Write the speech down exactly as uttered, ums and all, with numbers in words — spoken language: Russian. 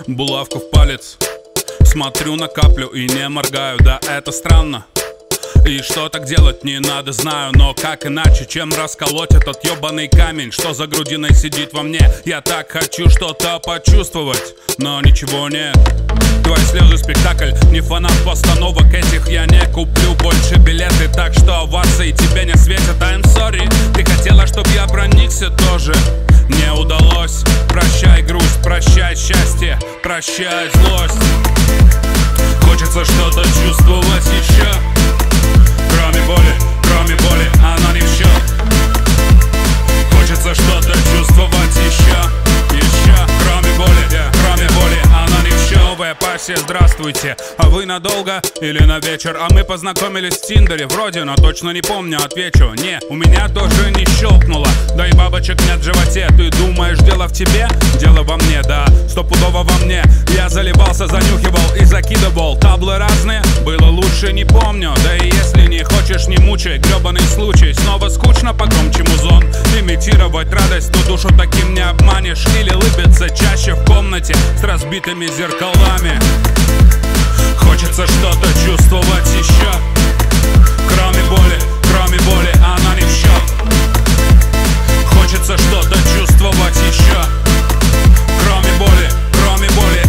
Булавку в палец, смотрю на каплю и не моргаю. Да, это странно, и что так делать не надо, знаю. Но как иначе, чем расколоть этот ебаный камень, что за грудиной сидит во мне? Я так хочу что-то почувствовать, но ничего нет. Твои слезы спектакль, не фанат постановок этих. Я не куплю больше билеты, так что овации тебе не светят. I'm sorry, ты хотела, чтоб я проникся тоже. Не удалось. Прощай грусть, прощай счастье, прощай злость. Хочется что-то чувствовать еще. Кроме боли, кроме боли, она не в счет. Хочется что-то чувствовать еще, еще. Кроме боли, yeah. Кроме боли, она не в счет. Новая пассия, здравствуйте. А вы надолго или на вечер? А мы познакомились в Тиндере, вроде, но точно не помню. Отвечу, не, у меня тоже не щелкнуло. Да и бабочек нет в животе. Ты думаешь, дело в тебе? Дело во мне, да, стопудово во мне. Я заливался, занюхивал и закидывал. Таблы разные, было лучше, не помню. Да и если не хочешь, не мучай, гребаный случай. Снова скучно, погромче музон. Имитировать радость, но душу таким не обманешь. Или улыбиться чаще в комнате с разбитыми зеркалами. Хочется что-то чувствовать еще. Кроме боли, кроме боли, она не в счет. Хочется что-то чувствовать еще. Кроме боли, кроме боли,